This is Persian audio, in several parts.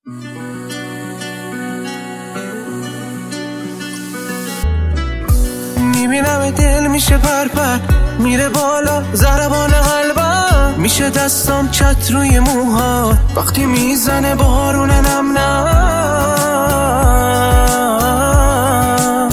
میبینم دل میشه پرپر میره بالا ضربان قلبم، میشه دستام چت روی موها وقتی میزنه بارون نم نم.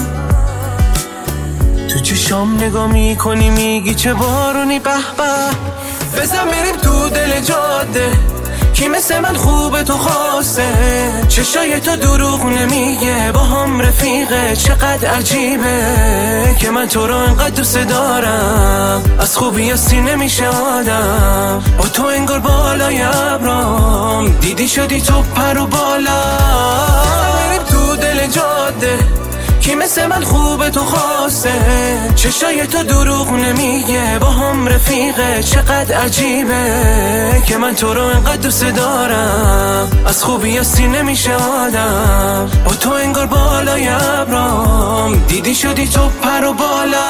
تو چشام نگاه میکنی میگی چه بارونی به به، بزن بریم تو دل جاده کی مثل من خوبه تو خواسته، چشای تو دروغ نمیگه با هم رفیقه، چقدر عجیبه که من تو رو انقدر دوست دارم، از خوبی سینه میشه آدم، با تو انگار بالای ابرام دیدی شدی تو پر و بالا. بریم تو دل جاده کی مثل من خوبه تو خواسته، چشای تو دروغ نمیگه با هم رفیقه، چقدر عجیبه که من تو رو انقدر دوست دارم، از خوبی سینه میشه آدم، با تو انگار بالای ابرام دیدی شدی تو پر و بالا.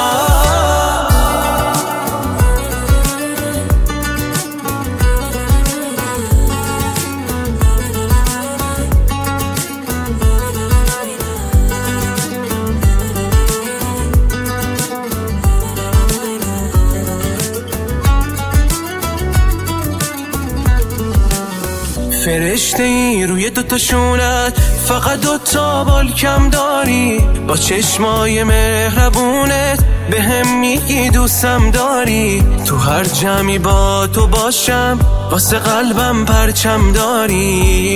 فرشته ای روی دوتا شونت فقط دوتا بال کم داری، با چشمای مهربونت به هم میگی دوستم داری، تو هر جمعی با تو باشم واسه قلبم پرچم داری.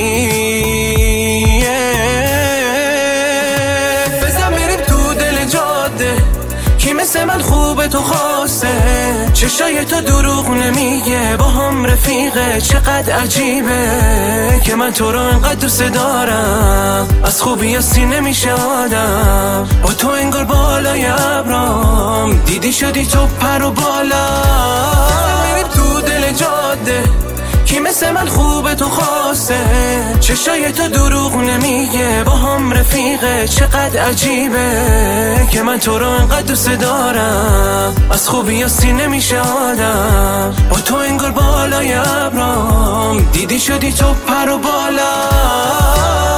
بزن بریم تو دل جاده کی مثل من خوبه تو خواسته، چشای تو دروغ نمیگه با هم رفیقه، چقدر عجیبه که من تو رو انقدر دوست دارم، از خوبی سینه میشه آدم، با تو انگار بالای ابرام دیدی شدی تو پر و بالا. بریم تو دل جاده کی مثل من خوبه تو خواسته، چشای تو دروغ نمیگه با هم رفیقه، چقدر عجیبه که من تو رو انقدر دوست دارم، از خوبی سینه میشه آدم، با تو انگار بالای ابرام دیدی شدی تو پر و بالا.